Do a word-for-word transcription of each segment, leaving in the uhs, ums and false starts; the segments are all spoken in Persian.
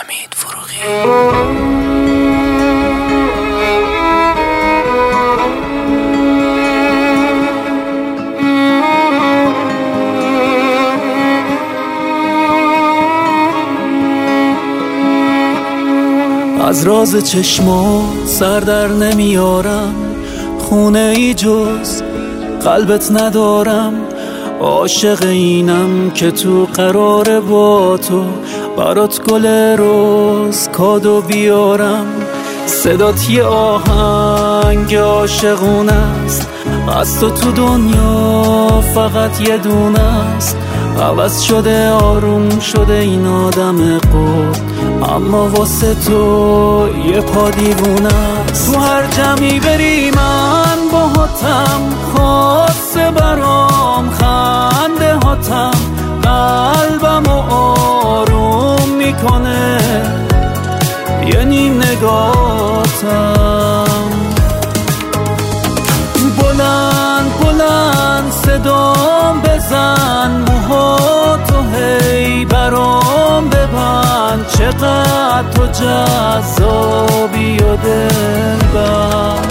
حمید فروغی. از راز چشما سر در نمیارم، خونه ای جز قلبت ندارم. عاشق اینم که تو قراره با تو برات گل روز کادو بیارم. صدات یه آهنگ عاشقونه است، از تو تو دنیا فقط یه دونه است. عوض شده آروم شده این آدم قد، اما واسه تو یه پا دیوونه است. تو هر جمعی بری من باهاتم، خاصه برام خنده هاتم، قلبمو آروم میکنه یعنی نگاتم. بلند بلند صدام بزن، موهاتو هی برام ببند. چقدر تو جذابی و دلبر،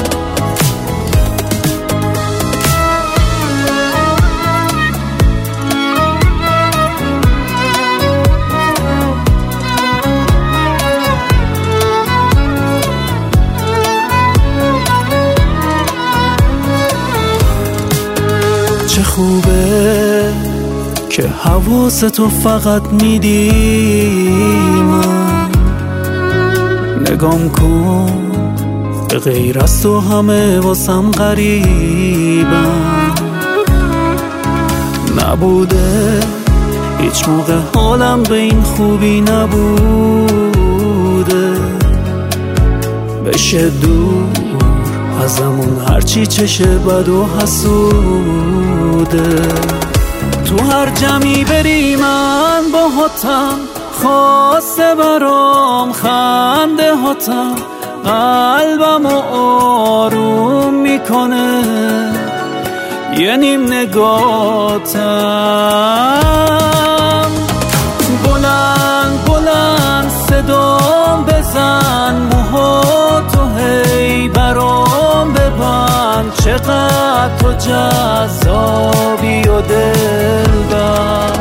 چه خوبه که حواستو فقط میدی من. نگام کن به غیر از تو همه واسم غریبم. نبوده هیچ موقع حالم به این خوبی نبوده. بشه دور ازمون هرچی چشه بد و حسوده. تو هر جمعی بری من باهاتم، خاصه برام خنده هاتم، قلبمو آروم میکنه یه نیم نگاتم. بلند بلند صدام بزن، موهاتو هی برام ببند. چقدر تو جذابی و دلبر.